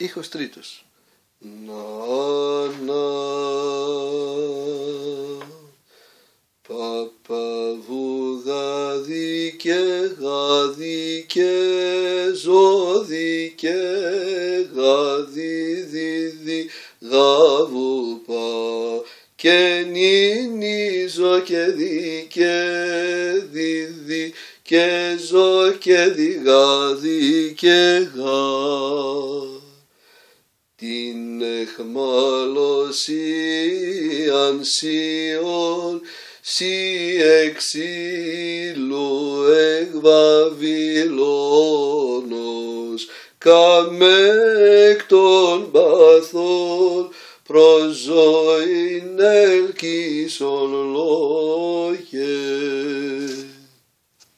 Ήχος τρίτος. Να, παπαβουγάδι και γάδι και ζώδι και γάδι δίδι γαβουπά και νινίζω και δι και δίδι και ζω και δι και γα. Την εχμάλωση ανσίων σι εξήλου εκ Βαβυλώνος καμέκ των παθών προς ζωήν ελκύσον λόγε.